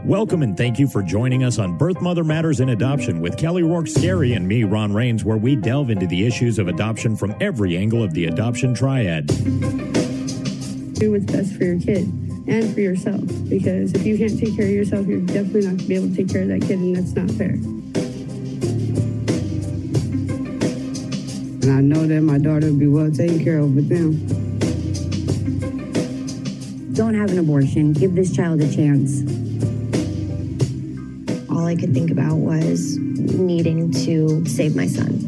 Welcome and thank you for joining us on Birth Mother Matters in Adoption with Kelly Rourke Scary and me, Ron Rains, where we delve into the issues of adoption from every angle of the adoption triad. Do what's best for your kid and for yourself, because if you can't take care of yourself, you're definitely not going to be able to take care of that kid, and that's not fair. And I know that my daughter will be well taken care of with them. Don't have an abortion. Give this child a chance. All I could think about was needing to save my son.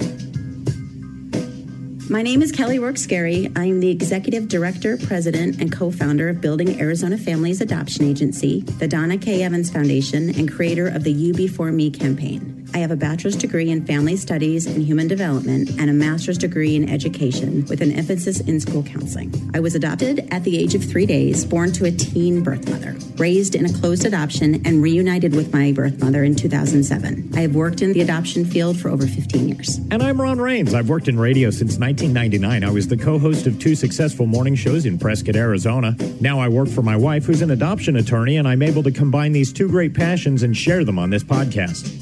My name is Kelly Rourke Scary. I'm the Executive Director, President, and co-founder of Building Arizona Families Adoption Agency, the Donna K. Evans Foundation, and creator of the You Before Me campaign. I have a bachelor's degree in family studies and human development and a master's degree in education with an emphasis in school counseling. I was adopted at the age of 3 days, born to a teen birth mother, raised in a closed adoption, and reunited with my birth mother in 2007. I have worked in the adoption field for over 15 years. And I'm Ron Rains. I've worked in radio since 1999. I was the co-host of 2 successful morning shows in Prescott, Arizona. Now I work for my wife, who's an adoption attorney, and I'm able to combine these two great passions and share them on this podcast.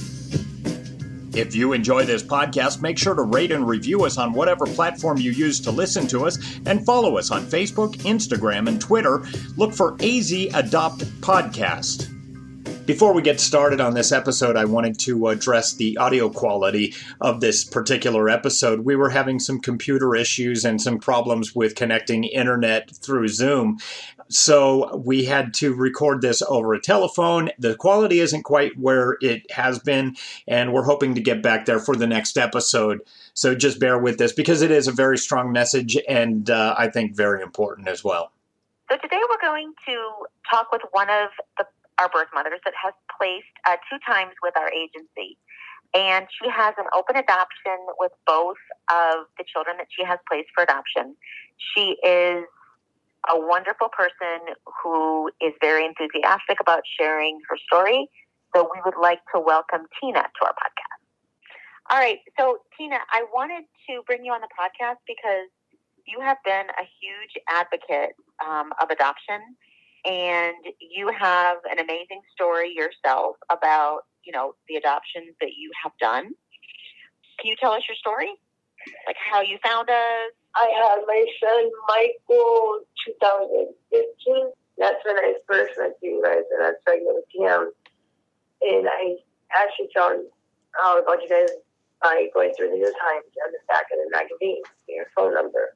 If you enjoy this podcast, make sure to rate and review us on whatever platform you use to listen to us, and follow us on Facebook, Instagram, and Twitter. Look for AZ Adopt Podcast. Before we get started on this episode, I wanted to address the audio quality of this particular episode. We were having some computer issues and some problems with connecting internet through Zoom. So we had to record this over a telephone. The quality isn't quite where it has been, and we're hoping to get back there for the next episode. So just bear with this because it is a very strong message and I think very important as well. So today we're going to talk with one of our birth mothers that has placed 2 times with our agency. And she has an open adoption with both of the children that she has placed for adoption. She is a wonderful person who is very enthusiastic about sharing her story. So we would like to welcome Tina to our podcast. All right. So Tina, I wanted to bring you on the podcast because you have been a huge advocate of adoption. And you have an amazing story yourself about, the adoptions that you have done. Can you tell us your story? Like how you found us? I had my son, Michael, 2015. That's when I first met you guys, and I was pregnant with him. And I actually found out about you guys by going through the New Times on the back of the magazine, your phone number.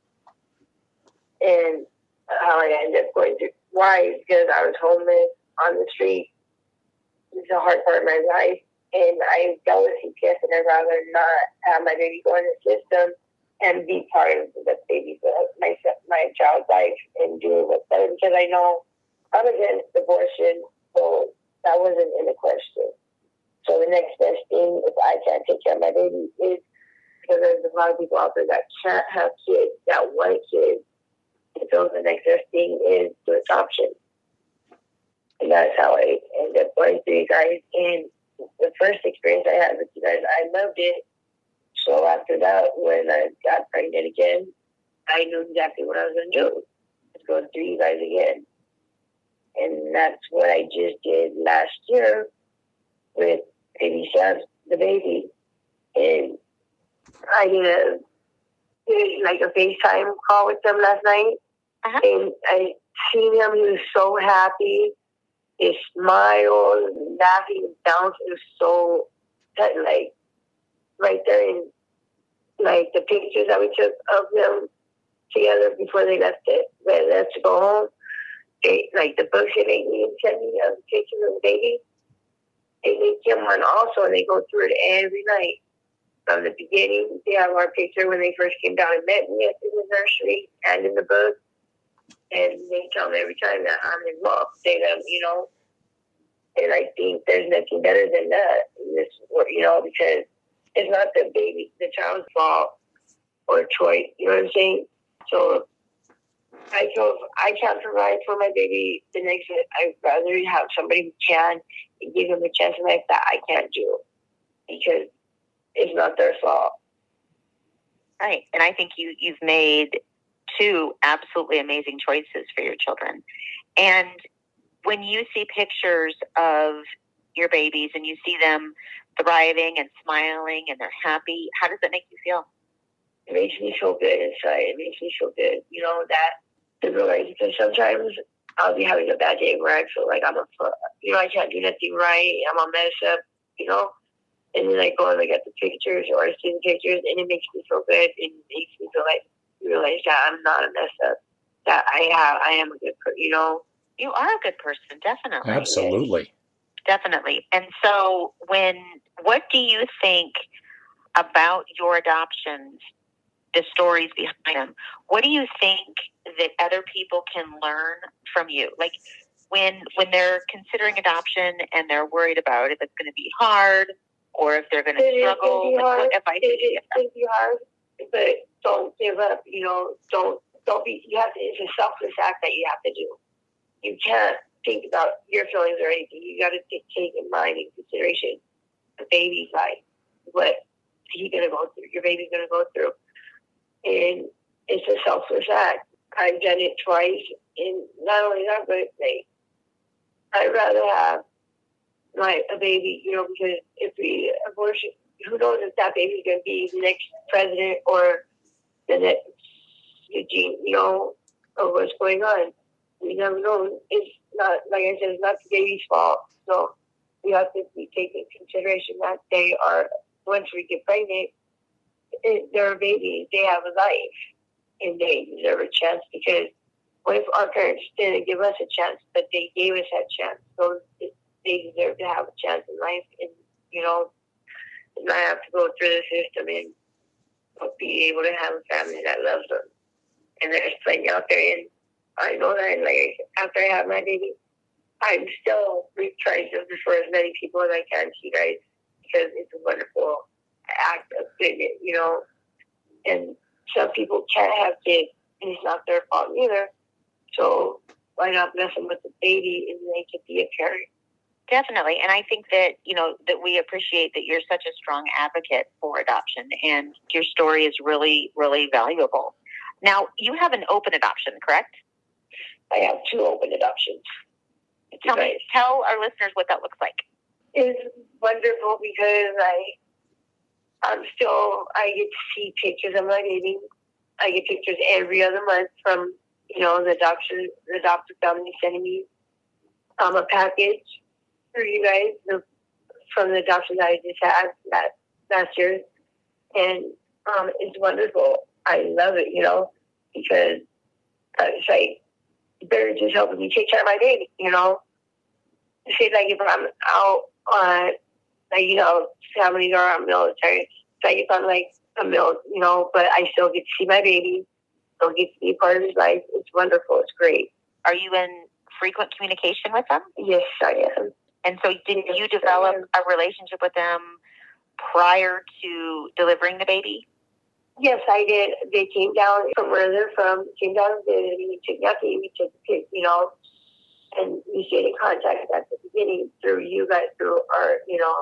And how I ended up going through. Why? Because I was homeless on the street. It's a hard part of my life. And I dealt with CPS, and I'd rather not have my baby go in the system and be part of the baby, my child's life, and do what's better. Because I know I'm against abortion, so that wasn't in the question. So the next best thing, if I can't take care of my baby, is because there's a lot of people out there that can't have kids, that want kids. And so the next best thing is to adoption. And that's how I ended up going through you guys. And the first experience I had with you guys, I loved it. So after that, when I got pregnant again, I knew exactly what I was going to do. Let's go through you guys again. And that's what I just did last year with Baby Chef, the baby. And I did a FaceTime call with them last night. Uh-huh. And I seen him. He was so happy. His smile, laughing, bouncing, was so right there in the pictures that we took of them together before they left to go home. The books that they sent me of pictures of the baby. They make him one also, and they go through it every night. From the beginning, they have our picture when they first came down and met me at the nursery and in the book. And they tell me every time that I'm involved, and I think there's nothing better than that in this, because it's not the baby, the child's fault or choice, you know what I'm saying? So I can't provide for my baby the next day. I'd rather have somebody who can and give them a chance in life that I can't do, because it's not their fault. Right. And I think you've made 2 absolutely amazing choices for your children. And when you see pictures of your babies and you see them thriving and smiling and they're happy, how does that make you feel? It makes me feel good inside. It makes me feel good, that to realize, because sometimes I'll be having a bad day where I feel like I can't do nothing right. I'm a mess up, and then I go and look at the pictures or I see the pictures and it makes me feel good. It makes me feel like realize that I'm not a mess up, that I am a good person, You are a good person, definitely. Absolutely. Definitely. And so what do you think about your adoptions, the stories behind them? What do you think that other people can learn from you? Like when they're considering adoption and they're worried about if it's going to be hard or if they're going to struggle, what advice do you give them? It's going to be hard, but don't give up, don't be, it's a selfless act that you have to do. You can't think about your feelings or anything. You got to take in mind in consideration the baby's life, what he's going to go through, your baby's going to go through. And it's a selfless act. I've done it twice, and not only that, but I'd rather have a baby, because if we abortion, who knows if that baby's going to be the next president or the next Eugene, of what's going on. We never know. It's not, like I said, it's not the baby's fault. So we have to take into consideration that they are, once we get pregnant, they're babies. They have a life, and they deserve a chance, because what if our parents didn't give us a chance, but they gave us that chance? So they deserve to have a chance in life, and, and not have to go through the system and be able to have a family that loves them. And there's plenty out there, and I know that, like, after I have my baby, I'm still trying to refer as many people as I can to you guys, because it's a wonderful act of goodness, and some people can't have kids, and it's not their fault either. So why not bless them with a baby and they could be a parent? Definitely. And I think that, that we appreciate that you're such a strong advocate for adoption, and your story is really, really valuable. Now, you have an open adoption, correct? I have 2 open adoptions. Tell our listeners what that looks like. It's wonderful because I get to see pictures of my baby. I get pictures every other month from, the adoptive family sending me a package for you guys from the adoption that I just had last year. And it's wonderful. I love it, because it's like they're just helping me take care of my baby, Say, like, if I'm out on, families are on military, like if I'm like a but I still get to see my baby, still get to be a part of his life. It's wonderful. It's great. Are you in frequent communication with them? Yes, I am. And so did you develop a relationship with them prior to delivering the baby? Yes, I did. They came down from where they're from, came down and visited me. We took nothing. We took the kids, and we stayed in contact at the beginning through you guys, through our,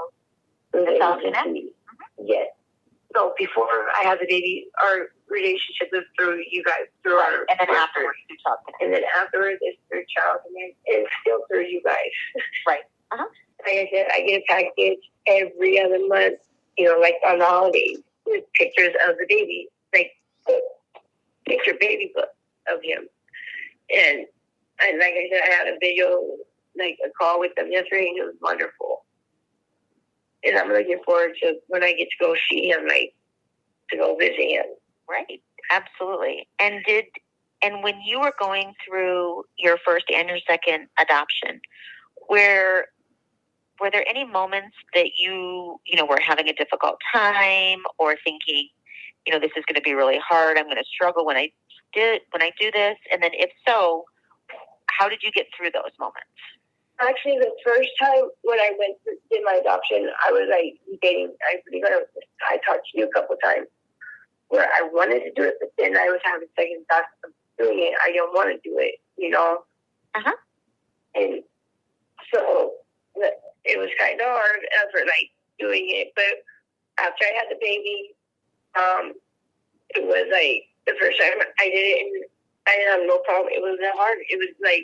the Yes. No, before I had the baby, our relationship was through you guys, through our... And then afterwards, through Child Connect. And then afterwards, it's through Child Connect, and still through you guys. Right. Uh-huh. Like I said, I get a package every other month, like on the holidays, with pictures of the baby, like picture baby book of him. And like I said, I had a video, like a call with them yesterday, and it was wonderful. And I'm looking forward to when I get to go see him, like, to go visit him. Right. Absolutely. And when you were going through your first and your second adoption, were there any moments that you were having a difficult time or thinking, this is going to be really hard, I'm going to struggle when I do this? And then if so, how did you get through those moments? Actually, the first time when I did my adoption, I was like debating. I talked to you a couple of times where I wanted to do it, but then I was having second thoughts of doing it. I didn't want to do it, Uh-huh. And so it was kind of hard after doing it. But after I had the baby, it was like the first time I did it, and I didn't have no problem. It wasn't hard. It was like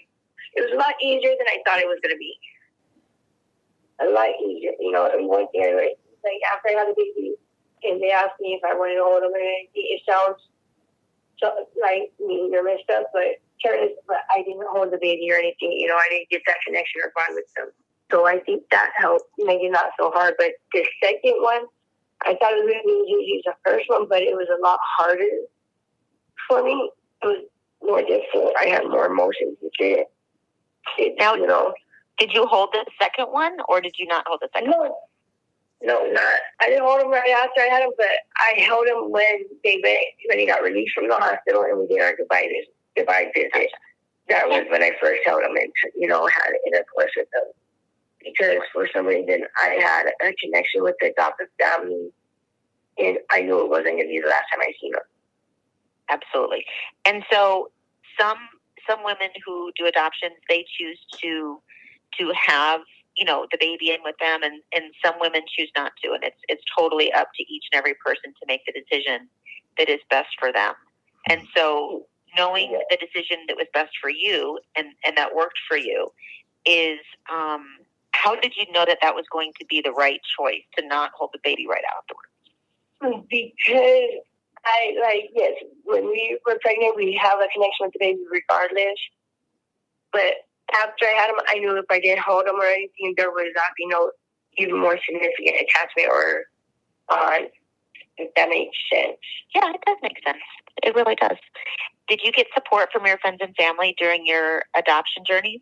it was a lot easier than I thought it was going to be. A lot easier, you know. And one thing, like after I had the baby, and they asked me if I wanted to hold them or anything, it sounds like mean or messed up, but I didn't hold the baby or anything. You know, I didn't get that connection or bond with them. So I think that helped make it not so hard. But the second one, I thought it was going to be as easy as the first one, but it was a lot harder for me. It was more difficult. I had more emotions with it. Now, you know. Did you hold the second one, or did you not hold the second one? No, not. I didn't hold him right after I had him, but I held him when he got released from the hospital and we did our goodbye visit. That was when I first held him and, you know, had intercourse with him. Because for some reason I had a connection with the adoptive family, and I knew it wasn't going to be the last time I seen him. Absolutely. And so some women who do adoptions, they choose to have, you know, the baby in with them, and some women choose not to, and it's totally up to each and every person to make the decision that is best for them. And so knowing the decision that was best for you and that worked for you is, how did you know that was going to be the right choice to not hold the baby right afterwards? Because yes, when we were pregnant, we have a connection with the baby regardless. But after I had him, I knew if I didn't hold him or anything, there was not, you know, even more significant attachment or bond, if that makes sense. Yeah, it does make sense. It really does. Did you get support from your friends and family during your adoption journey?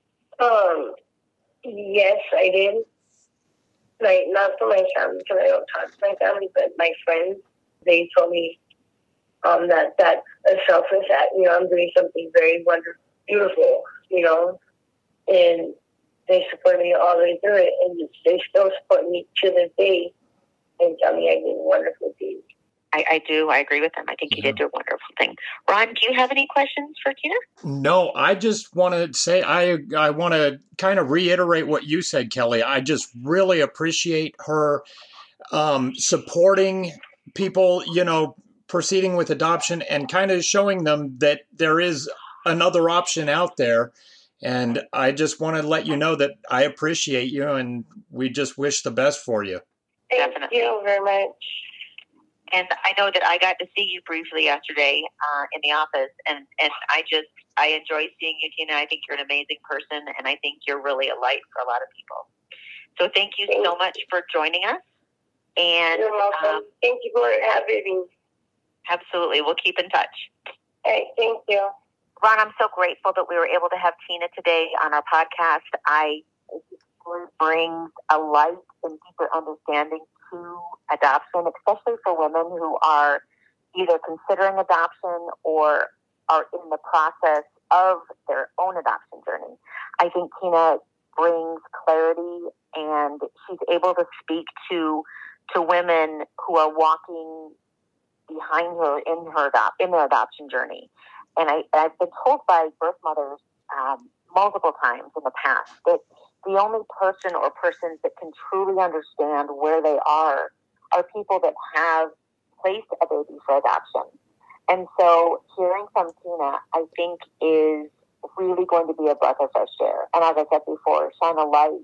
Yes, I did. Like, not for my family, because I don't talk to my family, but my friends, they told me that a selfless act, you know, I'm doing something very wonderful, beautiful, you know, and they support me all the way through it, and they still support me to this day and tell me I did wonderful things. I do. I agree with them. I think you did do a wonderful thing. Ron, do you have any questions for Tina? No, I just want to say I want to kind of reiterate what you said, Kelly. I just really appreciate her supporting people, you know, proceeding with adoption and kind of showing them that there is another option out there. And I just want to let you know that I appreciate you, and we just wish the best for you. Thank you very much. And I know that I got to see you briefly yesterday in the office, and I enjoy seeing you, Tina. I think you're an amazing person, and I think you're really a light for a lot of people. So thank you so much for joining us. And you're welcome. Thank you for having me. Absolutely. We'll keep in touch. Hey, thank you. Ron, I'm so grateful that we were able to have Tina today on our podcast. It brings a light and deeper understanding to adoption, especially for women who are either considering adoption or are in the process of their own adoption journey. I think Tina brings clarity, and she's able to speak to women who are walking behind her in their adoption journey. And I've been told by birth mothers multiple times in the past that the only person or persons that can truly understand where they are people that have placed a baby for adoption. And so hearing from Tina, I think, is really going to be a breath of fresh air. And as I said before, shine a light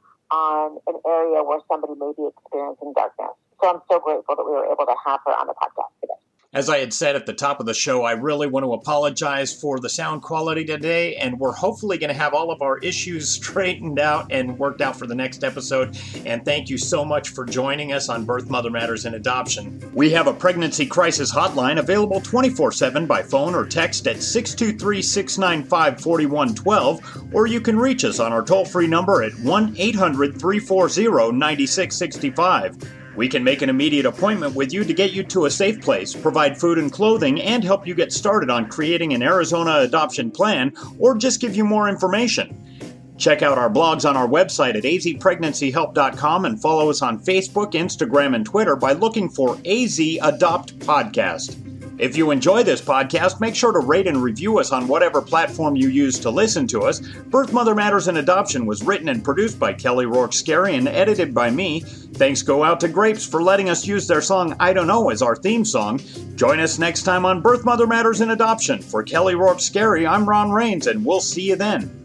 on an area where somebody may be experiencing darkness. So I'm so grateful that we were able to have her on the podcast today. As I had said at the top of the show, I really want to apologize for the sound quality today, and we're hopefully going to have all of our issues straightened out and worked out for the next episode. And thank you so much for joining us on Birth, Mother Matters, and Adoption. We have a pregnancy crisis hotline available 24/7 by phone or text at 623-695-4112, or you can reach us on our toll-free number at 1-800-340-9665. We can make an immediate appointment with you to get you to a safe place, provide food and clothing, and help you get started on creating an Arizona adoption plan, or just give you more information. Check out our blogs on our website at azpregnancyhelp.com and follow us on Facebook, Instagram, and Twitter by looking for AZ Adopt Podcast. If you enjoy this podcast, make sure to rate and review us on whatever platform you use to listen to us. Birth, Mother Matters, and Adoption was written and produced by Kelly Rourke-Scary and edited by me. Thanks go out to Grapes for letting us use their song I Don't Know as our theme song. Join us next time on Birth, Mother Matters, and Adoption. For Kelly Rourke-Scary, I'm Ron Rains, and we'll see you then.